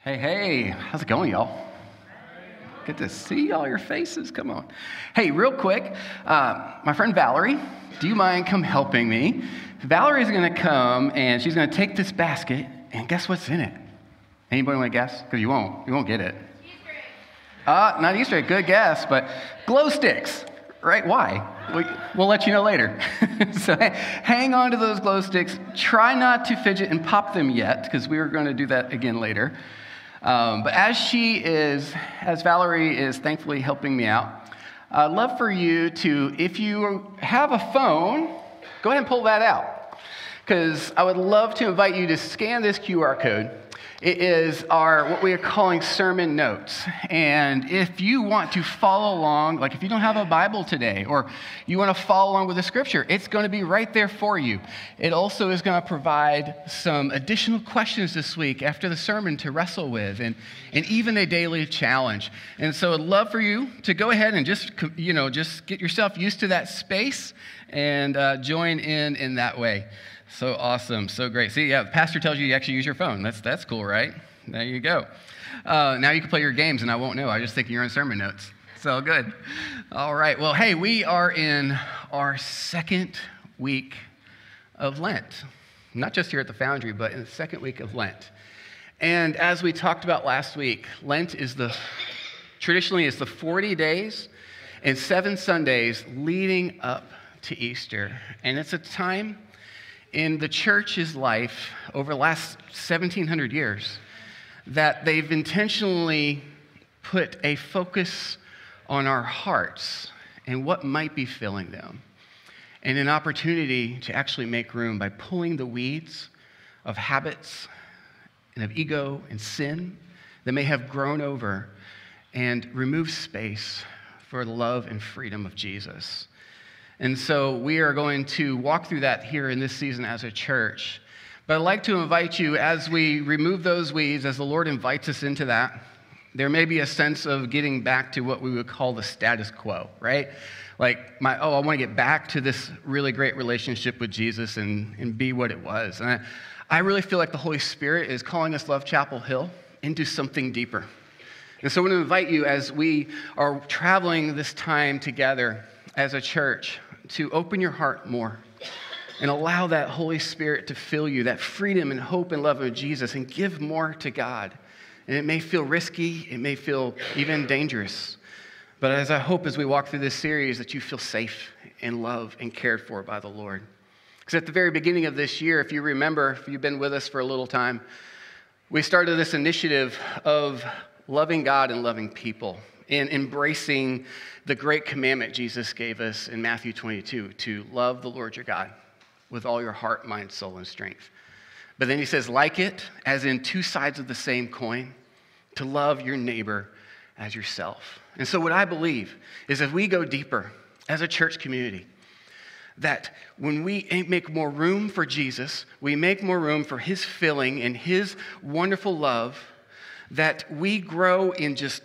Hey, how's it going, y'all? Good to see all your faces. Come on. Hey, real quick, my friend Valerie, do you mind come helping me? Valerie's going to come, and she's going to take this basket, and guess what's in it? Anybody want to guess? Because you won't get it. Easter egg. Not Easter egg, good guess, but glow sticks, right? Why? We'll let you know later. So hang on to those glow sticks. Try not to fidget and pop them yet, because we are going to do that again later. But as Valerie is thankfully helping me out, I'd love for you to, if you have a phone, go ahead and pull that out. Because I would love to invite you to scan this QR code. It is what we are calling sermon notes. And if you want to follow along, like if you don't have a Bible today, or you want to follow along with the scripture, it's going to be right there for you. It also is going to provide some additional questions this week after the sermon to wrestle with, and even a daily challenge. And so I'd love for you to go ahead and just get yourself used to that space and join in that way. So awesome, so great. See, yeah, the pastor tells you actually use your phone. That's cool, right? There you go. Now you can play your games, and I won't know. I just think you're in sermon notes. So good. All right. Well, hey, we are in our second week of Lent. Not just here at the Foundry, but in the second week of Lent. And as we talked about last week, Lent is traditionally the 40 days and 7 Sundays leading up to Easter. And it's a time in the church's life over the last 1,700 years that they've intentionally put a focus on our hearts and what might be filling them, and an opportunity to actually make room by pulling the weeds of habits and of ego and sin that may have grown over and remove space for the love and freedom of Jesus. And so we are going to walk through that here in this season as a church. But I'd like to invite you, as we remove those weeds, as the Lord invites us into that, there may be a sense of getting back to what we would call the status quo, right? Like, I want to get back to this really great relationship with Jesus and be what it was. And I really feel like the Holy Spirit is calling us, Love Chapel Hill, into something deeper. And so I want to invite you, as we are traveling this time together as a church, to open your heart more and allow that Holy Spirit to fill you, that freedom and hope and love of Jesus, and give more to God. And it may feel risky, it may feel even dangerous, but as we walk through this series, that you feel safe and loved and cared for by the Lord. Because at the very beginning of this year, if you remember, if you've been with us for a little time, we started this initiative of loving God and loving people, and embracing the great commandment Jesus gave us in Matthew 22, to love the Lord your God with all your heart, mind, soul, and strength. But then he says, like it, as in two sides of the same coin, to love your neighbor as yourself. And so what I believe is, if we go deeper as a church community, that when we make more room for Jesus, we make more room for his filling and his wonderful love, that we grow in just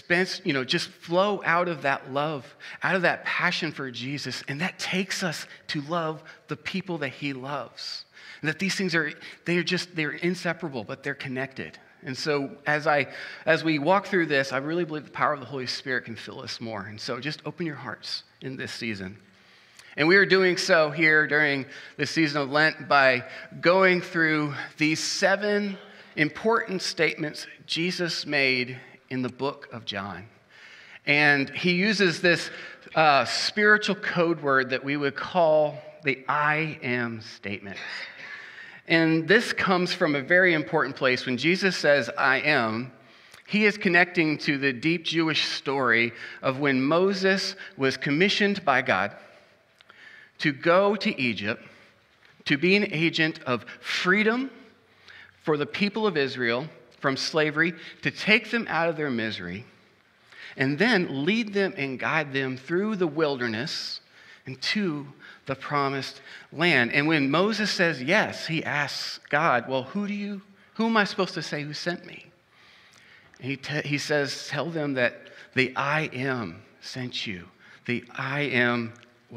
flow out of that love, out of that passion for Jesus, and that takes us to love the people that he loves. And that these things they're inseparable, but they're connected. And so as we walk through this, I really believe the power of the Holy Spirit can fill us more. And so just open your hearts in this season. And we are doing so here during this season of Lent by going through these 7 important statements Jesus made in the book of John. And he uses this spiritual code word that we would call the I am statement. And this comes from a very important place. When Jesus says I am, he is connecting to the deep Jewish story of when Moses was commissioned by God to go to Egypt, to be an agent of freedom for the people of Israel from slavery, to take them out of their misery, and then lead them and guide them through the wilderness and to the promised land. And when Moses says yes, he asks God, well, who am I supposed to say who sent me? And he says, tell them that the I am sent you. The I am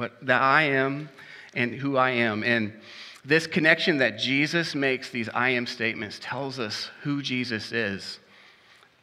and who I am. And this connection that Jesus makes, these I am statements, tells us who Jesus is.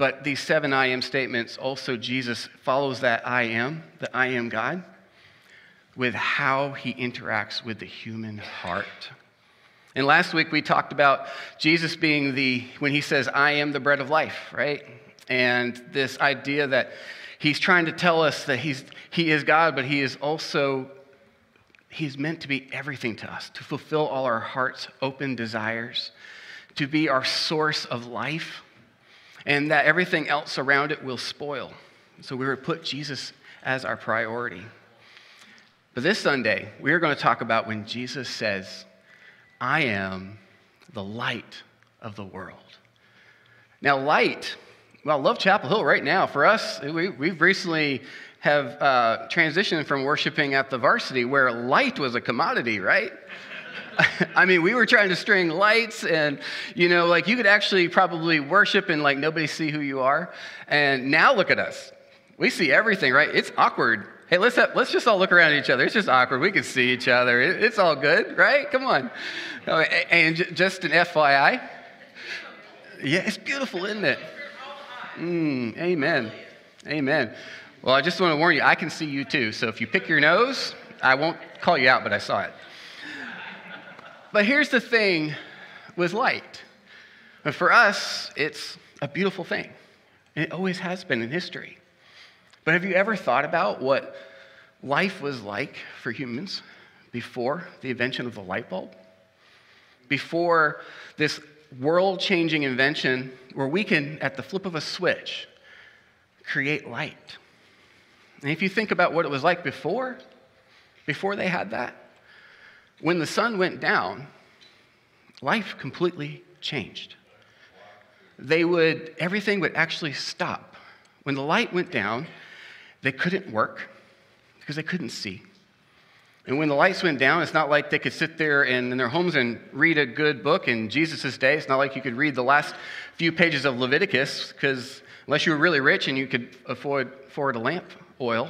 But these 7 I am statements, also Jesus follows that I am God, with how he interacts with the human heart. And last week we talked about Jesus being when he says, I am the bread of life, right? And this idea that he's trying to tell us that he is God, but he's meant to be everything to us, to fulfill all our heart's open desires, to be our source of life, and that everything else around it will spoil. So we would put Jesus as our priority. But this Sunday, we are going to talk about when Jesus says, I am the light of the world. Now, light, well, Love Chapel Hill right now, for us, we've recently have transitioned from worshiping at the Varsity where light was a commodity, right? I mean, we were trying to string lights and, you could actually probably worship and nobody see who you are. And now look at us. We see everything, right? It's awkward. Hey, let's just all look around at each other. It's just awkward. We can see each other. It's all good, right? Come on. And just an FYI. Yeah, it's beautiful, isn't it? Amen. Amen. Well, I just want to warn you, I can see you too. So if you pick your nose, I won't call you out, but I saw it. But here's the thing with light. For us, it's a beautiful thing. And it always has been in history. But have you ever thought about what life was like for humans before the invention of the light bulb? Before this world-changing invention where we can, at the flip of a switch, create light. And if you think about what it was like before they had that, when the sun went down, life completely changed. Everything would actually stop. When the light went down, they couldn't work because they couldn't see. And when the lights went down, it's not like they could sit there in their homes and read a good book in Jesus' day. It's not like you could read the last few pages of Leviticus, because unless you were really rich and you could afford a lamp oil,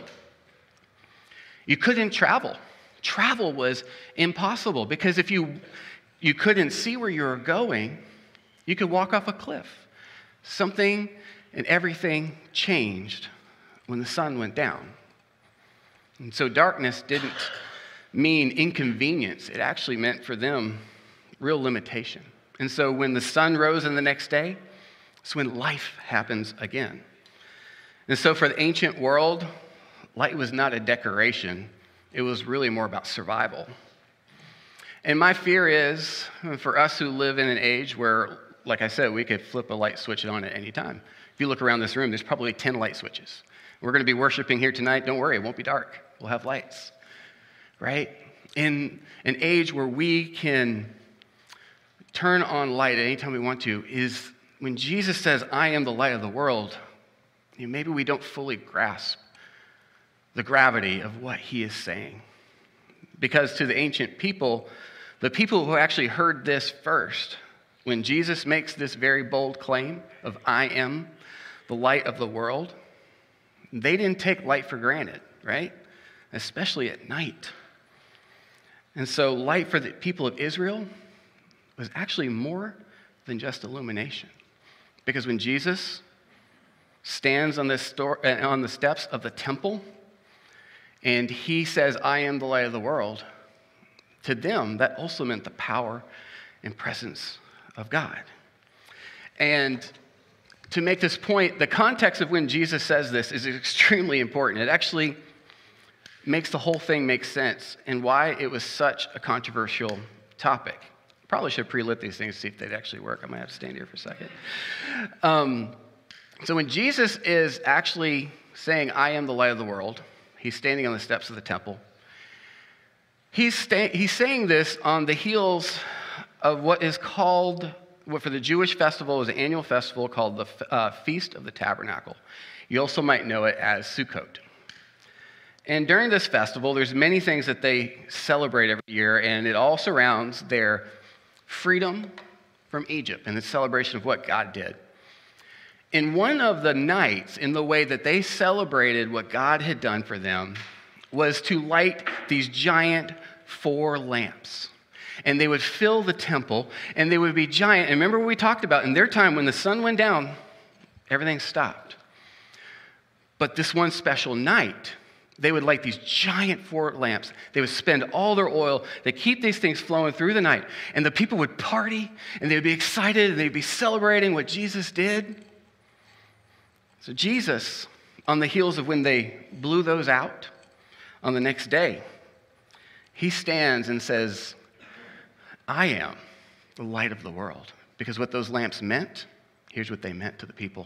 you couldn't travel. Travel was impossible because if you couldn't see where you were going, you could walk off a cliff. Something and everything changed when the sun went down. And so darkness didn't mean inconvenience. It actually meant for them real limitation. And so when the sun rose in the next day, it's when life happens again. And so for the ancient world, light was not a decoration. It was really more about survival. And my fear is, for us who live in an age where, like I said, we could flip a light switch on at any time. If you look around this room, there's probably 10 light switches. We're going to be worshiping here tonight. Don't worry, it won't be dark. We'll have lights, right? In an age where we can turn on light at any time we want to, is when Jesus says, I am the light of the world, maybe we don't fully grasp the gravity of what he is saying. Because to the ancient people, the people who actually heard this first, when Jesus makes this very bold claim of I am the light of the world, they didn't take light for granted, right? Especially at night. And so light for the people of Israel was actually more than just illumination. Because when Jesus stands on the steps of the temple and he says, I am the light of the world, to them, that also meant the power and presence of God. And to make this point, the context of when Jesus says this is extremely important. It actually makes the whole thing make sense and why it was such a controversial topic. Probably should have pre-lit these things to see if they'd actually work. I might have to stand here for a second. So when Jesus is actually saying, I am the light of the world, he's standing on the steps of the temple. He's saying this on the heels of what is called, what for the Jewish festival is an annual festival called the Feast of the Tabernacle. You also might know it as Sukkot. And during this festival, there's many things that they celebrate every year, and it all surrounds their freedom from Egypt and the celebration of what God did. In one of the nights, in the way that they celebrated what God had done for them, was to light these giant 4 lamps. And they would fill the temple, and they would be giant. And remember what we talked about? In their time, when the sun went down, Everything stopped. But this one special night, they would light these giant 4 lamps. They would spend all their oil. They keep these things flowing through the night. And the people would party, and they would be excited, and they'd be celebrating what Jesus did. So Jesus, on the heels of when they blew those out, on the next day, he stands and says, I am the light of the world. Because what those lamps meant, here's what they meant to the people.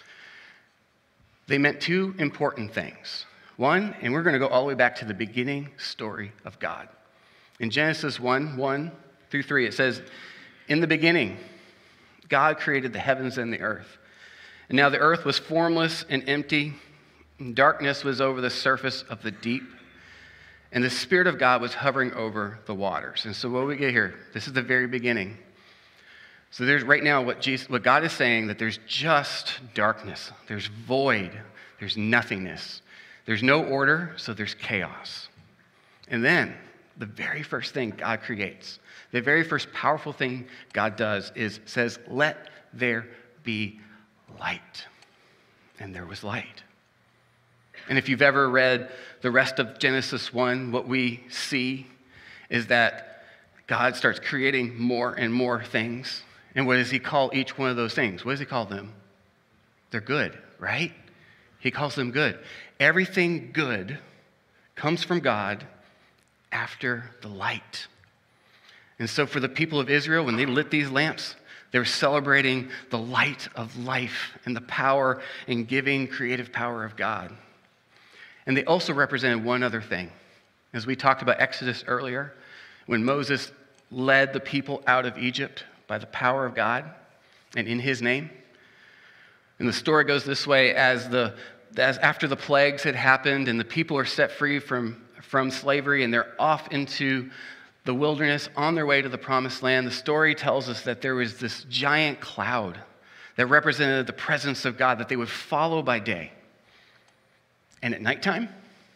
They meant 2 important things. One, and we're going to go all the way back to the beginning story of God. In Genesis 1:1-3, it says, in the beginning, God created the heavens and the earth. And now the earth was formless and empty, and darkness was over the surface of the deep, and the Spirit of God was hovering over the waters. And so what we get here, this is the very beginning. So there's right now what God is saying, that there's just darkness, there's void, there's nothingness. There's no order, so there's chaos. And then, the very first thing God creates, the very first powerful thing God does says, let there be light. And there was light. And if you've ever read the rest of Genesis 1, what we see is that God starts creating more and more things. And what does he call each one of those things? What does he call them? They're good, right? He calls them good. Everything good comes from God after the light. And so for the people of Israel, when they lit these lamps, they were celebrating the light of life and the power and giving creative power of God. And they also represented one other thing. As we talked about Exodus earlier, when Moses led the people out of Egypt by the power of God and in his name. And the story goes this way, as after the plagues had happened and the people are set free from slavery and they're off into the wilderness on their way to the promised land, the story tells us that there was this giant cloud that represented the presence of God that they would follow by day. And at nighttime,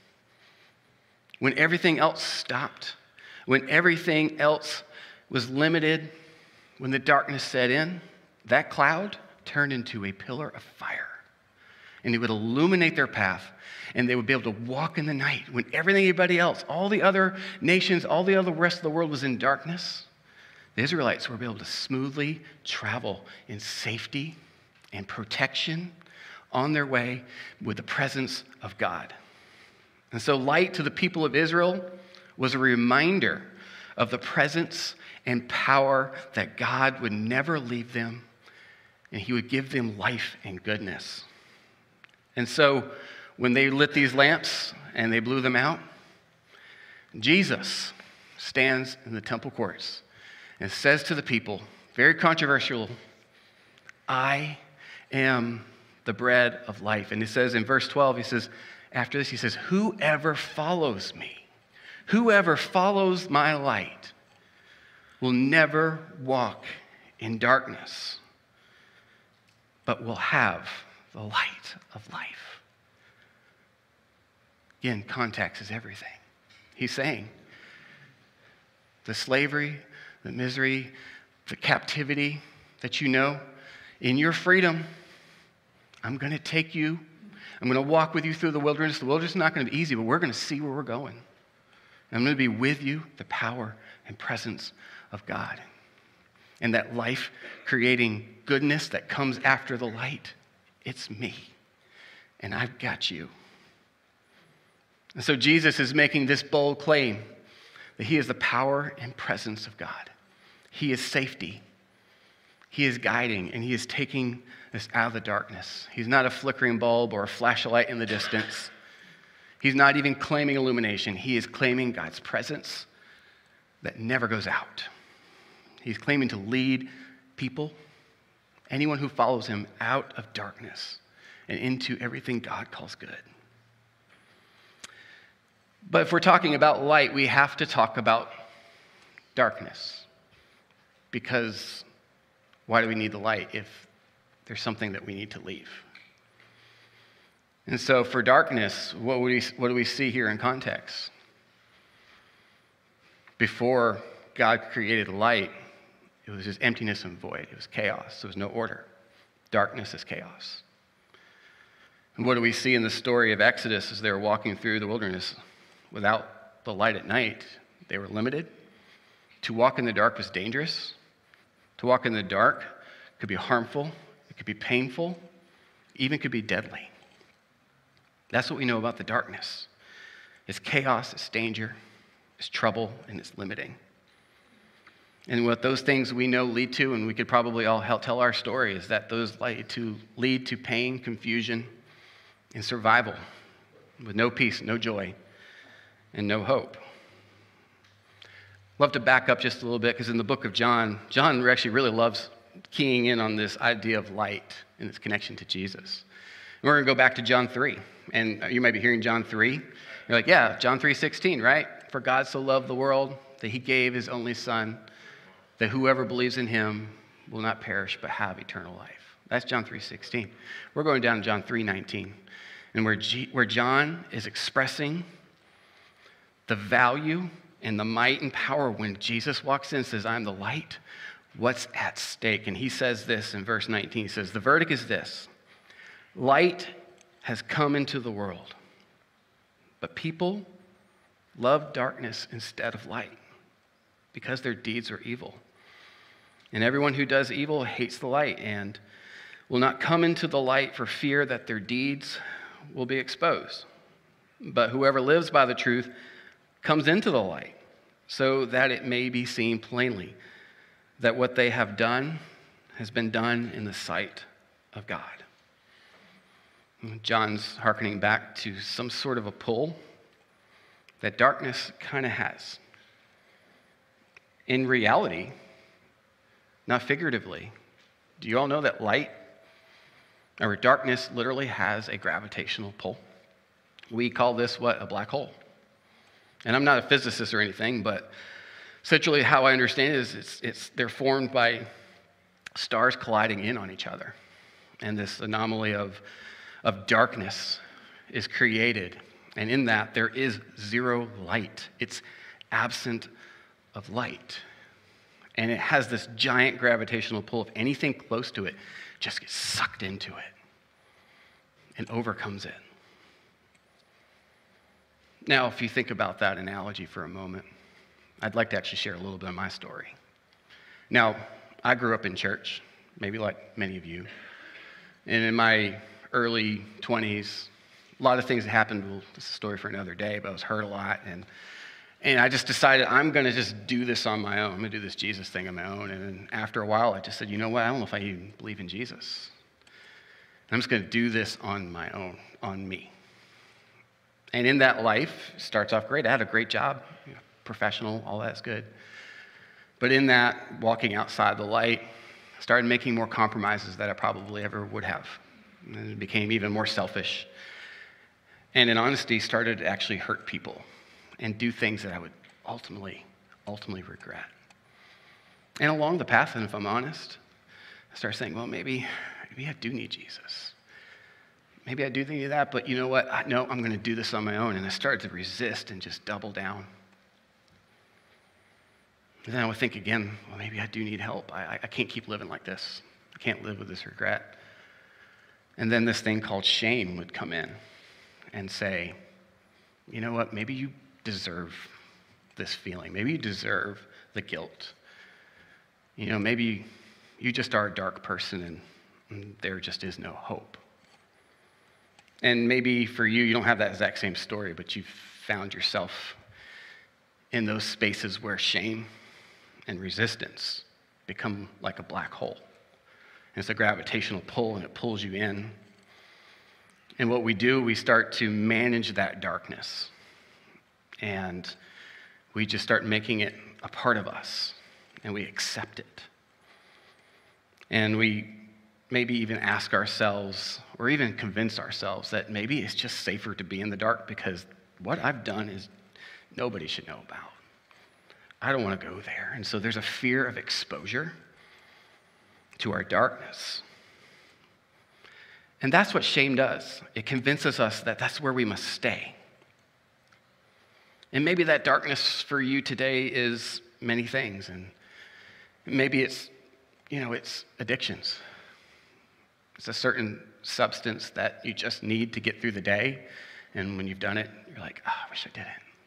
when everything else stopped, when everything else was limited, when the darkness set in, that cloud turned into a pillar of fire. And it would illuminate their path, and they would be able to walk in the night when everybody else, all the other nations, all the other rest of the world was in darkness. The Israelites were able to smoothly travel in safety and protection on their way with the presence of God. And so light to the people of Israel was a reminder of the presence and power that God would never leave them, and he would give them life and goodness. And so when they lit these lamps and they blew them out, Jesus stands in the temple courts and says to the people, very controversial, I am the bread of life. And he says in verse 12, he says, after this, he says, whoever follows me, whoever follows my light will never walk in darkness, but will have the light of life. Again, context is everything. He's saying the slavery, the misery, the captivity that you know, in your freedom, I'm going to take you. I'm going to walk with you through the wilderness. The wilderness is not going to be easy, but we're going to see where we're going. And I'm going to be with you, the power and presence of God. And that life-creating goodness that comes after the light, it's me. And I've got you. And so Jesus is making this bold claim that he is the power and presence of God. He is safety. He is guiding, and he is taking us out of the darkness. He's not a flickering bulb or a flashlight in the distance. He's not even claiming illumination. He is claiming God's presence that never goes out. He's claiming to lead people, anyone who follows him, out of darkness and into everything God calls good. But if we're talking about light, we have to talk about darkness. Because why do we need the light if there's something that we need to leave? And so for darkness, what do we see here in context? Before God created light, it was just emptiness and void. It was chaos. There was no order. Darkness is chaos. And what do we see in the story of Exodus as they were walking through the wilderness without the light at night? They were limited. To walk in the dark was dangerous. To walk in the dark could be harmful, it could be painful, even could be deadly. That's what we know about the darkness. It's chaos, it's danger, it's trouble, and it's limiting. And what those things we know lead to, and we could probably all tell our story, is that those lead to pain, confusion, and survival with no peace, no joy, and no hope. Love to back up just a little bit because in the book of John actually really loves keying in on this idea of light and its connection to Jesus. And we're going to go back to John 3. And you might be hearing John 3. You're like, yeah, John 3:16, right? For God so loved the world that he gave his only son, that whoever believes in him will not perish but have eternal life. That's John 3:16. We're going down to John 3:19. And where John is expressing the value and the might and power when Jesus walks in and says, I'm the light, what's at stake? And he says this in verse 19. He says, the verdict is this: light has come into the world, but people love darkness instead of light because their deeds are evil. And everyone who does evil hates the light and will not come into the light for fear that their deeds will be exposed. But whoever lives by the truth comes into the light so that it may be seen plainly that what they have done has been done in the sight of God. John's hearkening back to some sort of a pull that darkness kind of has. In reality, not figuratively. Do you all know that light or darkness literally has a gravitational pull? We call this what? A black hole. And I'm not a physicist or anything, but essentially how I understand it is they're formed by stars colliding in on each other. And this anomaly of darkness is created. And in that, there is zero light. It's absent of light. And it has this giant gravitational pull. If anything close to it just gets sucked into it and overcomes it. Now, if you think about that analogy for a moment, I'd like to actually share a little bit of my story. Now, I grew up in church, maybe like many of you. And in my early 20s, a lot of things happened. Well, this is a story for another day, but I was hurt a lot. And I just decided I'm going to just do this on my own. I'm going to do this Jesus thing on my own. And then after a while, I just said, you know what? I don't know if I even believe in Jesus. I'm just going to do this on my own, on me. And in that life, it starts off great. I had a great job, professional, all that's good. But in that, walking outside the light, I started making more compromises than I probably ever would have. And it became even more selfish. And in honesty, started to actually hurt people and do things that I would ultimately regret. And along the path, and if I'm honest, I started saying, well, maybe I do need Jesus. Maybe I do need that, but you know what? No, I'm going to do this on my own. And I started to resist and just double down. And then I would think again, well, maybe I do need help. I can't keep living like this. I can't live with this regret. And then this thing called shame would come in and say, you know what? Maybe you deserve this feeling. Maybe you deserve the guilt. You know, maybe you just are a dark person and there just is no hope. And maybe for you, you don't have that exact same story, but you've found yourself in those spaces where shame and resistance become like a black hole. And it's a gravitational pull, and it pulls you in. And what we do, we start to manage that darkness. And we just start making it a part of us, and we accept it. And we maybe even ask ourselves, or even convince ourselves that maybe it's just safer to be in the dark because what I've done is nobody should know about. I don't want to go there. And so there's a fear of exposure to our darkness. And that's what shame does. It convinces us that that's where we must stay. And maybe that darkness for you today is many things. And maybe it's addictions. It's a certain substance that you just need to get through the day. And when you've done it, you're like, I wish I didn't.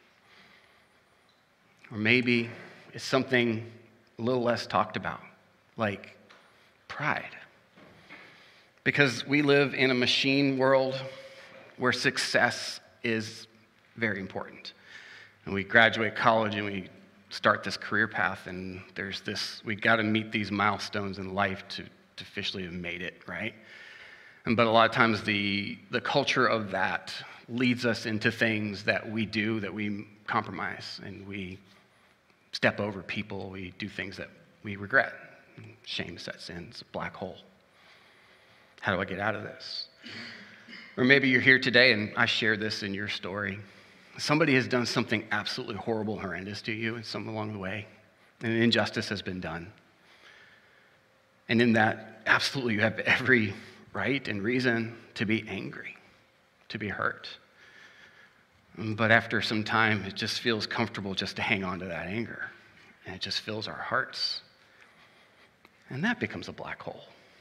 Or maybe it's something a little less talked about, like pride. Because we live in a machine world where success is very important. And we graduate college and we start this career path, and there's this, we got to meet these milestones in life to officially have made it, right? But a lot of times the culture of that leads us into things that we do, that we compromise, and we step over people, we do things that we regret. Shame sets in, it's a black hole. How do I get out of this? Or maybe you're here today and I share this in your story. Somebody has done something absolutely horrible, horrendous to you, and something along the way, and an injustice has been done. And in that, absolutely, you have every right and reason to be angry, to be hurt. But after some time, it just feels comfortable just to hang on to that anger, and it just fills our hearts. And that becomes a black hole.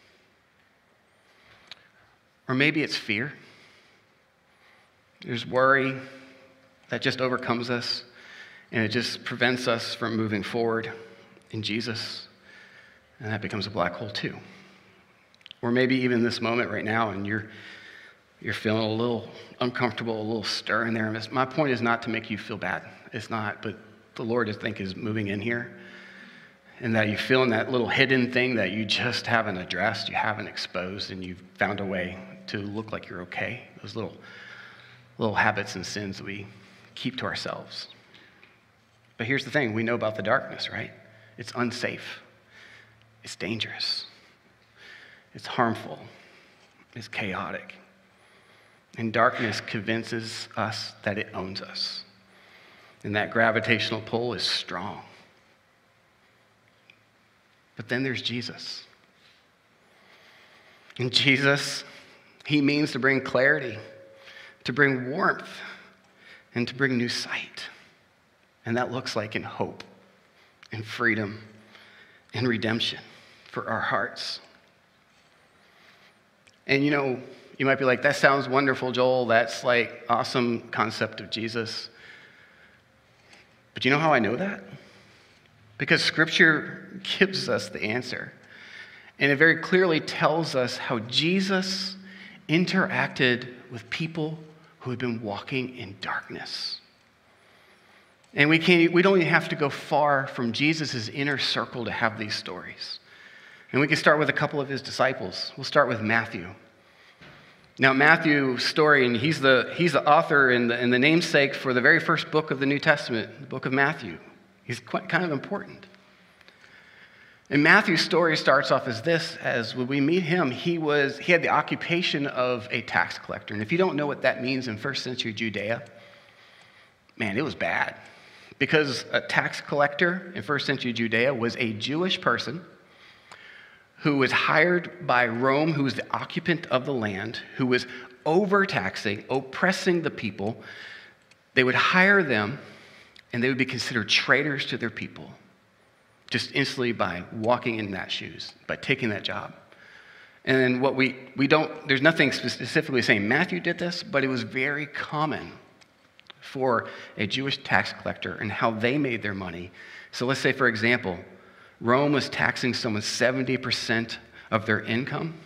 Or maybe it's fear. There's worry that just overcomes us, and it just prevents us from moving forward in Jesus, and that becomes a black hole too. Or maybe even this moment right now, and you're feeling a little uncomfortable, a little stir in there. My point is not to make you feel bad. It's not, but the Lord, I think, is moving in here, and that you feel in that little hidden thing that you just haven't addressed, you haven't exposed, and you've found a way to look like you're okay. Those little habits and sins that we keep to ourselves. But here's the thing, we know about the darkness, right? It's unsafe. It's dangerous. It's harmful. It's chaotic. And darkness convinces us that it owns us. And that gravitational pull is strong. But then there's Jesus. And Jesus, he means to bring clarity, to bring warmth, and to bring new sight. And that looks like in hope, in freedom, in redemption for our hearts. And you might be like, that sounds wonderful, Joel. That's like awesome concept of Jesus. But you know how I know that? Because Scripture gives us the answer. And it very clearly tells us how Jesus interacted with people who had been walking in darkness. And we don't even have to go far from Jesus' inner circle to have these stories. And we can start with a couple of his disciples. We'll start with Matthew. Now, Matthew's story, and he's the author and the namesake for the very first book of the New Testament, the book of Matthew. He's kind of important. And Matthew's story starts off as this, as when we meet him, he had the occupation of a tax collector. And if you don't know what that means in first century Judea, man, it was bad. Because a tax collector in first century Judea was a Jewish person who was hired by Rome, who was the occupant of the land, who was overtaxing, oppressing the people. They would hire them, and they would be considered traitors to their people. Just instantly by walking in that shoes, by taking that job. And then what we don't, there's nothing specifically saying Matthew did this, but it was very common for a Jewish tax collector and how they made their money. So let's say, for example, Rome was taxing someone 70% of their income.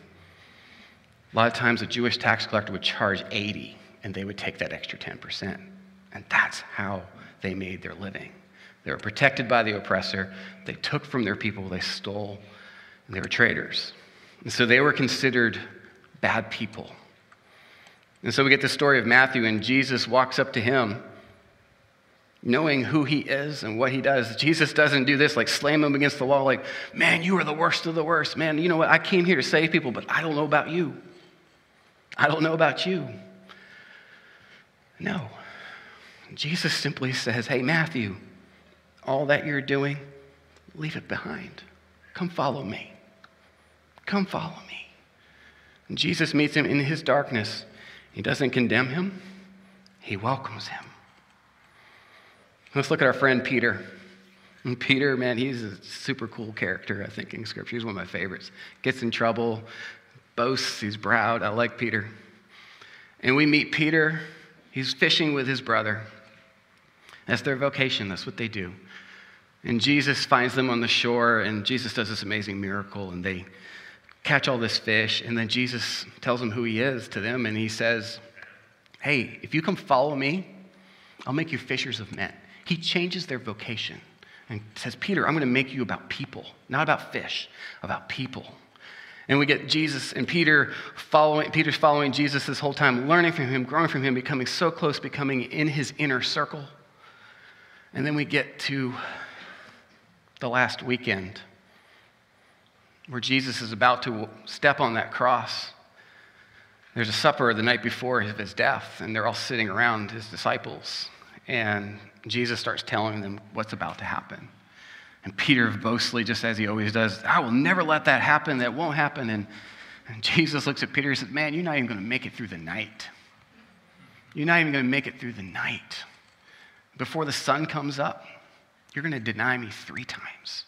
A lot of times a Jewish tax collector would charge 80, and they would take that extra 10%. And that's how they made their living. They were protected by the oppressor. They took from their people. They stole. And they were traitors. And so they were considered bad people. And so we get the story of Matthew, and Jesus walks up to him, knowing who he is and what he does. Jesus doesn't do this, like slam him against the wall, like, man, you are the worst of the worst. Man, you know what? I came here to save people, but I don't know about you. I don't know about you. No. Jesus simply says, hey, Matthew, all that you're doing, leave it behind. Come follow me. Come follow me. And Jesus meets him in his darkness. He doesn't condemn him. He welcomes him. Let's look at our friend Peter. And Peter, man, he's a super cool character, I think, in Scripture. He's one of my favorites. Gets in trouble, boasts, he's proud. I like Peter. And we meet Peter. He's fishing with his brother. That's their vocation. That's what they do. And Jesus finds them on the shore, and Jesus does this amazing miracle, and they catch all this fish. And then Jesus tells them who he is to them, and he says, hey, if you come follow me, I'll make you fishers of men. He changes their vocation and says, Peter, I'm going to make you about people, not about fish, about people. And we get Jesus and Peter's following Jesus this whole time, learning from him, growing from him, becoming so close, becoming in his inner circle. And then we get to the last weekend where Jesus is about to step on that cross. There's a supper the night before his death, and they're all sitting around, his disciples. And Jesus starts telling them what's about to happen. And Peter boastfully, just as he always does, I will never let that happen. That won't happen. And Jesus looks at Peter and says, man, you're not even going to make it through the night. You're not even going to make it through the night. Before the sun comes up, you're going to deny me 3 times.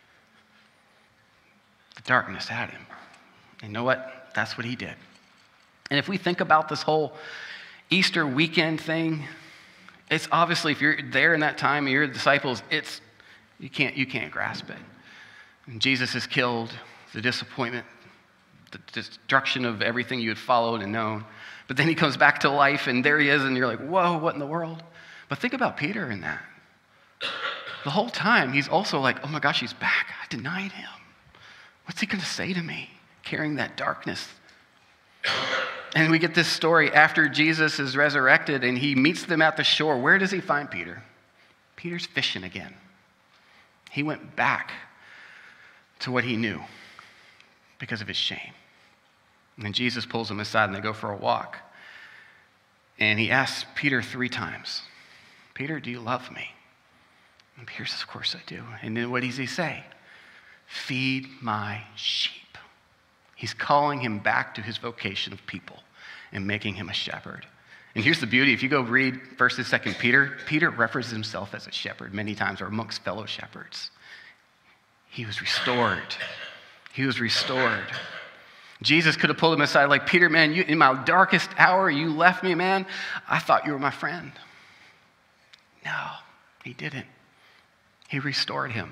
The darkness had him. And you know what? That's what he did. And if we think about this whole Easter weekend thing, it's obviously, if you're there in that time and you're disciples, you can't grasp it. And Jesus is killed, the disappointment, the destruction of everything you had followed and known. But then he comes back to life, and there he is, and you're like, whoa, what in the world? But think about Peter in that. The whole time, he's also like, oh my gosh, he's back. I denied him. What's he going to say to me? Carrying that darkness. And we get this story after Jesus is resurrected, and he meets them at the shore. Where does he find Peter? Peter's fishing again. He went back to what he knew because of his shame. And then Jesus pulls him aside, and they go for a walk. And he asks Peter 3 times, Peter, do you love me? And Peter says, of course I do. And then what does he say? Feed my sheep. He's calling him back to his vocation of people and making him a shepherd. And here's the beauty. If you go read 1st and 2nd Peter, Peter references himself as a shepherd many times, or amongst fellow shepherds. He was restored. He was restored. Jesus could have pulled him aside like, Peter, man, in my darkest hour, you left me, man. I thought you were my friend. No, he didn't. He restored him.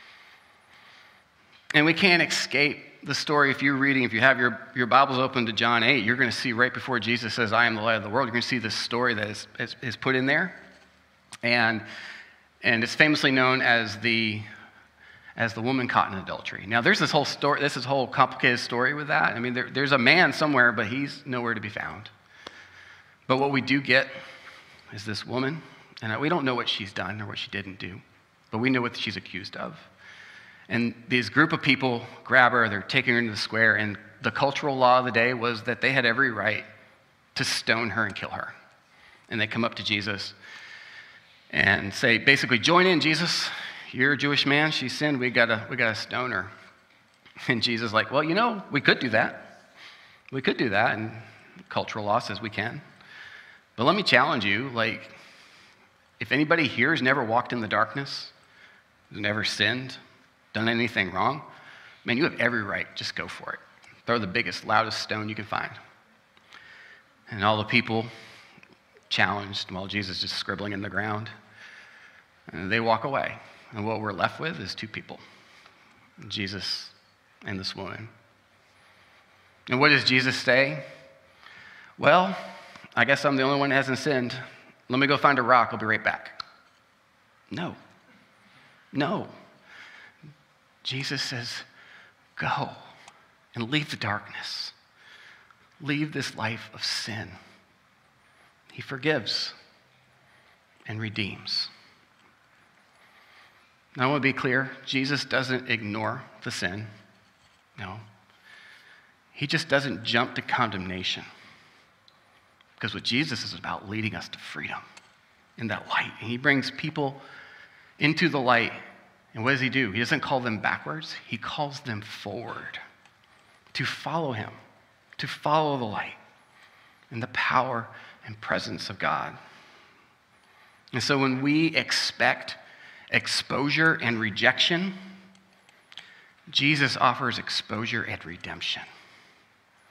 And we can't escape the story. If you have your Bibles open to John 8, you're going to see right before Jesus says, I am the light of the world, you're going to see this story that is put in there. And it's famously known as the woman caught in adultery. Now, there's this whole complicated story with that. I mean, there's a man somewhere, but he's nowhere to be found. But what we do get is this woman, and we don't know what she's done or what she didn't do, but we know what she's accused of. And these group of people grab her, they're taking her into the square, and the cultural law of the day was that they had every right to stone her and kill her. And they come up to Jesus and say, basically, join in, Jesus. You're a Jewish man, she sinned, we gotta stone her. And Jesus is like, well, we could do that. We could do that, and cultural law says we can. But let me challenge you, if anybody here has never walked in the darkness, has never sinned, done anything wrong, man, you have every right. Just go for it. Throw the biggest, loudest stone you can find. And all the people challenged while Jesus is just scribbling in the ground. And they walk away. And what we're left with is 2 people, Jesus and this woman. And what does Jesus say? Well, I guess I'm the only one that hasn't sinned. Let me go find a rock. I'll be right back. No. Jesus says, go and leave the darkness. Leave this life of sin. He forgives and redeems. Now, I want to be clear. Jesus doesn't ignore the sin. No. He just doesn't jump to condemnation. Because what Jesus is about, leading us to freedom in that light. And he brings people into the light. And what does he do? He doesn't call them backwards. He calls them forward to follow him, to follow the light and the power and presence of God. And so when we expect exposure and rejection, Jesus offers exposure and redemption.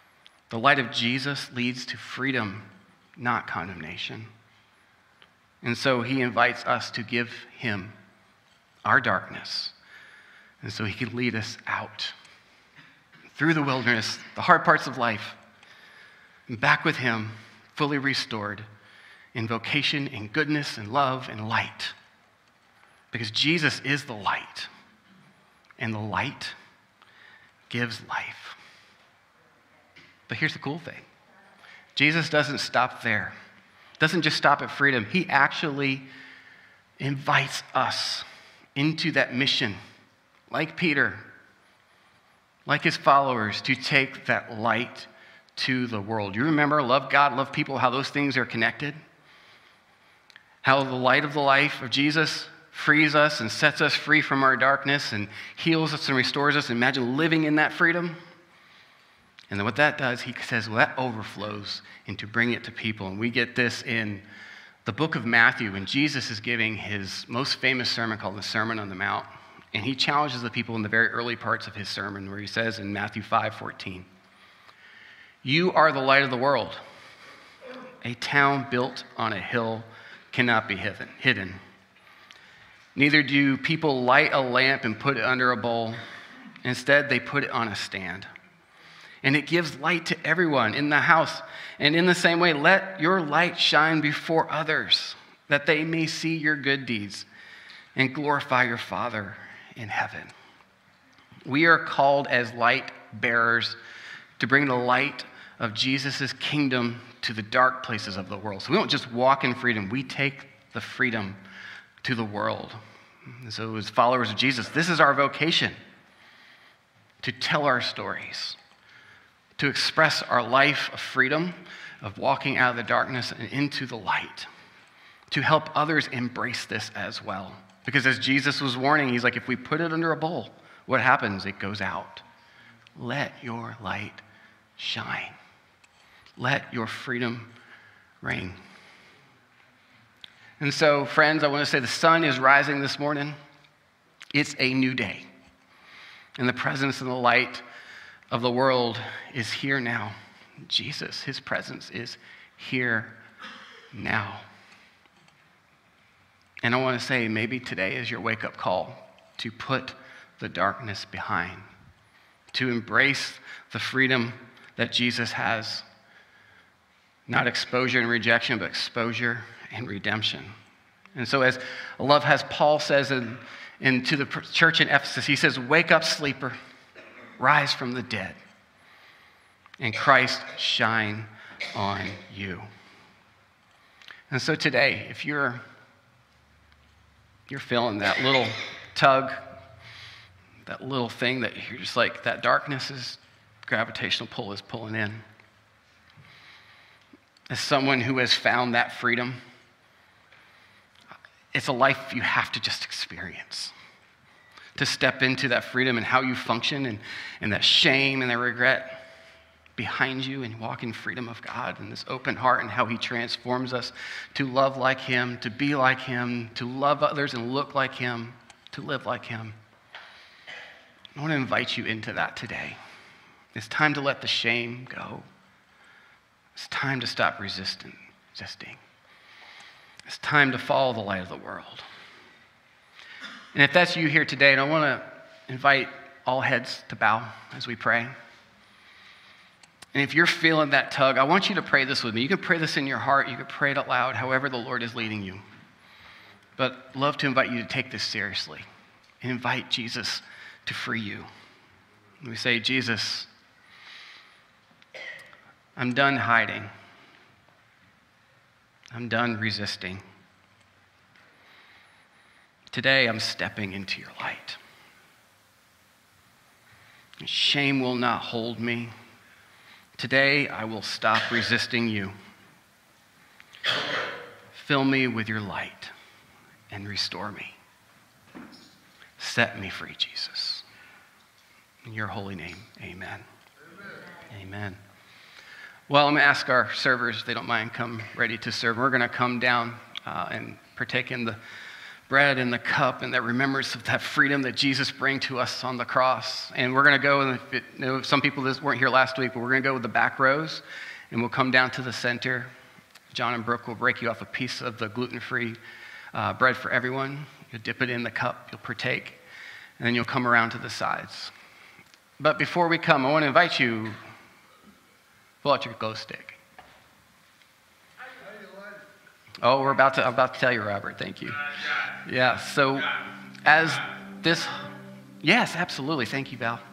The light of Jesus leads to freedom, not condemnation. And so he invites us to give him our darkness, and so he can lead us out through the wilderness, the hard parts of life, and back with him, fully restored in vocation and goodness and love and light. Because Jesus is the light, and the light gives life. But here's the cool thing. Jesus doesn't stop there. Doesn't just stop at freedom. He actually invites us into that mission, like Peter, like his followers, to take that light to the world. You remember, love God, love people, how those things are connected? How the light of the life of Jesus frees us and sets us free from our darkness and heals us and restores us. Imagine living in that freedom. And then what that does, he says, well, that overflows into bringing it to people. And we get this in the book of Matthew when Jesus is giving his most famous sermon called the Sermon on the Mount. And he challenges the people in the very early parts of his sermon where he says in Matthew 5:14, "You are the light of the world. A town built on a hill cannot be hidden. Neither do people light a lamp and put it under a bowl. Instead, they put it on a stand. And it gives light to everyone in the house. And in the same way, let your light shine before others, that they may see your good deeds and glorify your Father in heaven." We are called as light bearers to bring the light of Jesus' kingdom to the dark places of the world. So we don't just walk in freedom, we take the freedom to the world. And so as followers of Jesus, this is our vocation, to tell our stories, to express our life of freedom, of walking out of the darkness and into the light, to help others embrace this as well. Because as Jesus was warning, he's like, if we put it under a bowl, what happens? It goes out. Let your light shine. Let your freedom reign. And so, friends, I want to say the sun is rising this morning. It's a new day. And the presence and the light of the world is here now. Jesus, his presence is here now. And I want to say maybe today is your wake-up call to put the darkness behind, to embrace the freedom that Jesus has. Not exposure and rejection, but exposure and redemption. And so as Paul says to the church in Ephesus, he says, "Wake up, sleeper, rise from the dead, and Christ shine on you." And so today, if you're feeling that little tug, that little thing that you're just like, that darkness is, gravitational pull is pulling in. As someone who has found that freedom, it's a life you have to just experience. To step into that freedom and how you function and that shame and that regret behind you and walk in freedom of God and this open heart and how he transforms us to love like him, to be like him, to love others and look like him, to live like him. I want to invite you into that today. It's time to let the shame go. It's time to stop resisting. It's time to follow the light of the world. And if that's you here today, and I want to invite all heads to bow as we pray. And if you're feeling that tug, I want you to pray this with me. You can pray this in your heart. You can pray it out loud, however the Lord is leading you. But I'd love to invite you to take this seriously and invite Jesus to free you. And we say, Jesus, I'm done hiding. I'm done resisting. Today, I'm stepping into your light. Shame will not hold me. Today, I will stop resisting you. Fill me with your light and restore me. Set me free, Jesus. In your holy name, amen. Amen. Well, I'm going to ask our servers, if they don't mind, come ready to serve. We're going to come down and partake in the bread and the cup and that remembrance of that freedom that Jesus bring to us on the cross. And we're going to go, and some people weren't here last week, but we're going to go with the back rows, and we'll come down to the center. John and Brooke will break you off a piece of the gluten-free bread for everyone. You'll dip it in the cup, you'll partake, and then you'll come around to the sides. But before we come, I want to invite you, pull out your glow stick. Oh, I'm about to tell you, Robert. Thank you. Yeah, so as this, yes, absolutely. Thank you, Val.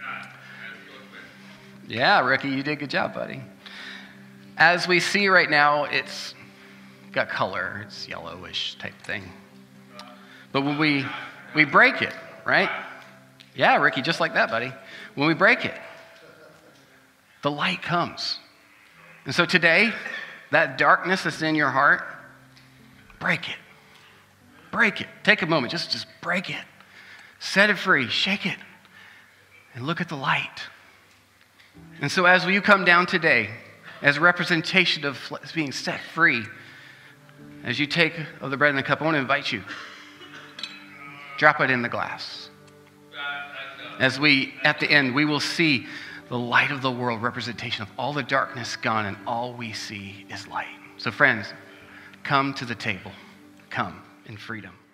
Yeah, Ricky, you did a good job, buddy. As we see right now, it's got color. It's yellowish type thing. But when we break it, right? Yeah, Ricky, just like that, buddy. When we break it, the light comes. And so today, that darkness that's in your heart, break it. Break it. Take a moment, just break it. Set it free, shake it, and look at the light. And so as you come down today, as a representation of being set free, as you take of the bread and the cup, I want to invite you. Drop it in the glass. As at the end, we will see the light of the world, representation of all the darkness gone, and all we see is light. So friends, come to the table. Come in freedom.